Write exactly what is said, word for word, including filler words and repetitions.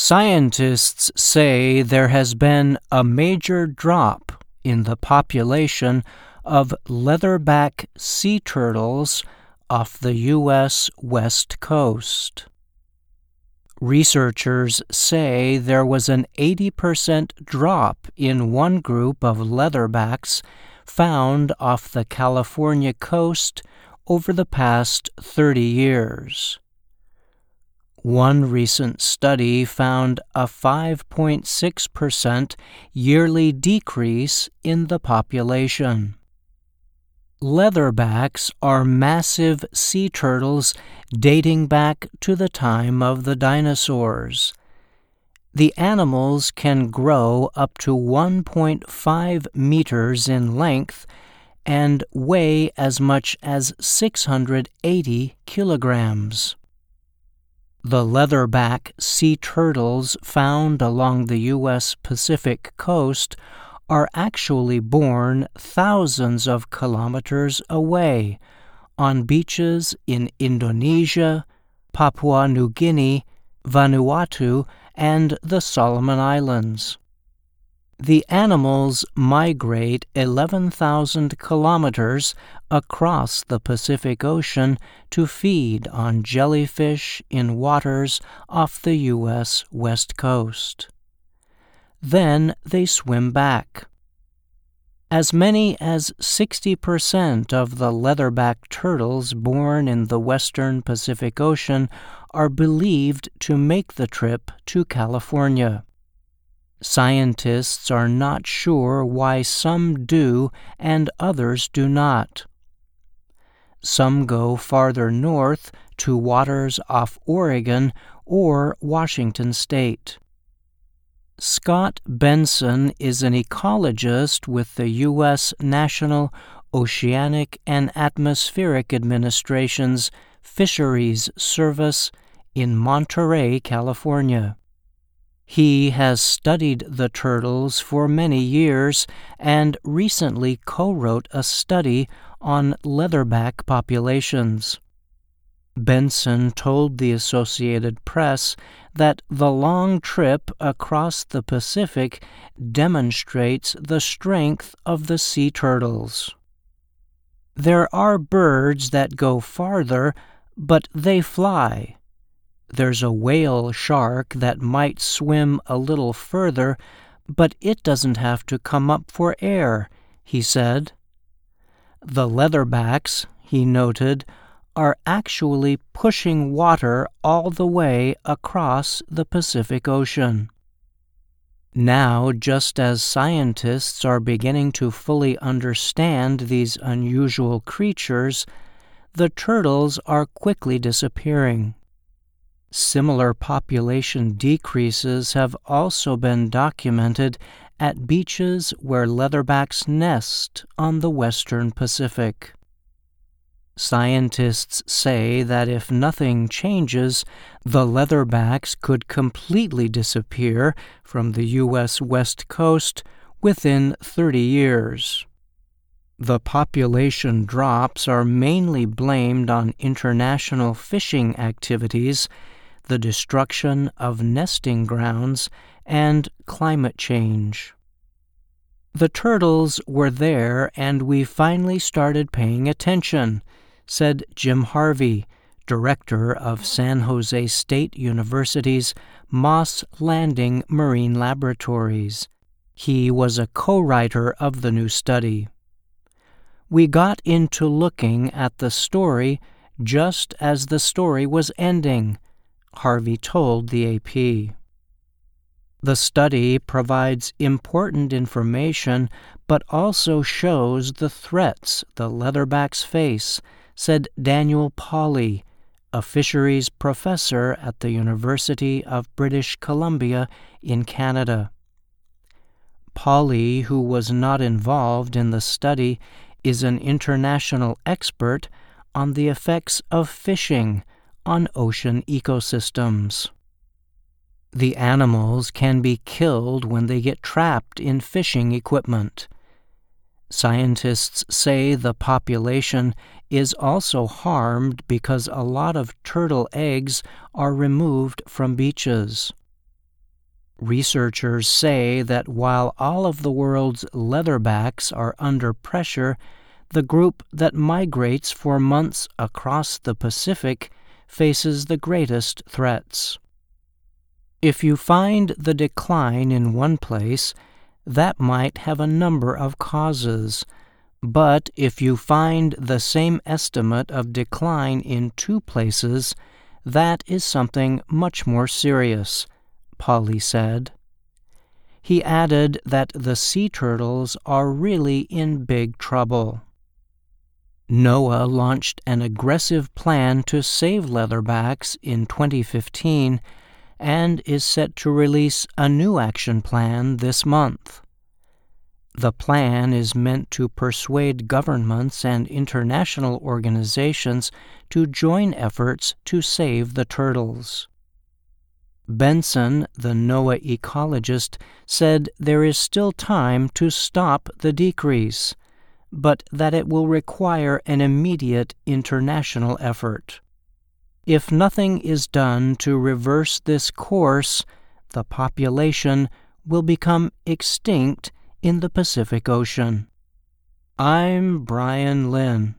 Scientists say there has been a major drop in the population of leatherback sea turtles off the U S West Coast. Researchers say there was an eighty percent drop in one group of leatherbacks found off the California coast over the past thirty years. One recent study found a five point six percent yearly decrease in the population. Leatherbacks are massive sea turtles dating back to the time of the dinosaurs. The animals can grow up to one point five meters in length and weigh as much as six hundred eighty kilograms. The leatherback sea turtles found along the U S Pacific coast are actually born thousands of kilometers away on beaches in Indonesia, Papua New Guinea, Vanuatu, and the Solomon Islands. The animals migrate eleven thousand kilometers across the Pacific Ocean to feed on jellyfish in waters off the U S West Coast. Then they swim back. As many as sixty percent of the leatherback turtles born in the western Pacific Ocean are believed to make the trip to California. Scientists are not sure why some do and others do not. Some go farther north to waters off Oregon or Washington State. Scott Benson is an ecologist with the U S National Oceanic and Atmospheric Administration's Fisheries Service in Monterey, California. He has studied the turtles for many years and recently co-wrote a study on leatherback populations. Benson told the Associated Press that the long trip across the Pacific demonstrates the strength of the sea turtles. There are birds that go farther, but they fly. There's a whale shark that might swim a little further, but it doesn't have to come up for air, he said. The leatherbacks, he noted, are actually pushing water all the way across the Pacific Ocean. Now, just as scientists are beginning to fully understand these unusual creatures, the turtles are quickly disappearing. Similar population decreases have also been documented at beaches where leatherbacks nest on the western Pacific. Scientists say that if nothing changes, the leatherbacks could completely disappear from the U S West Coast within thirty years. The population drops are mainly blamed on international fishing activities, the destruction of nesting grounds, and climate change. The turtles were there and we finally started paying attention, said Jim Harvey, director of San Jose State University's Moss Landing Marine Laboratories. He was a co-writer of the new study. We got into looking at the story just as the story was ending, Harvey told the A P. The study provides important information but also shows the threats the leatherbacks face, said Daniel Pauly, a fisheries professor at the University of British Columbia in Canada. Pauly, who was not involved in the study, is an international expert on the effects of fishing on ocean ecosystems. The animals can be killed when they get trapped in fishing equipment. Scientists say the population is also harmed because a lot of turtle eggs are removed from beaches. Researchers say that while all of the world's leatherbacks are under pressure, the group that migrates for months across the Pacific faces the greatest threats. If you find the decline in one place, that might have a number of causes. But if you find the same estimate of decline in two places, that is something much more serious, Pauly said. He added that the sea turtles are really in big trouble. NOAA launched an aggressive plan to save leatherbacks in twenty fifteen and is set to release a new action plan this month. The plan is meant to persuade governments and international organizations to join efforts to save the turtles. Benson, the NOAA ecologist, said there is still time to stop the decrease, but that it will require an immediate international effort. If nothing is done to reverse this course, the population will become extinct in the Pacific Ocean. I'm Brian Lynn.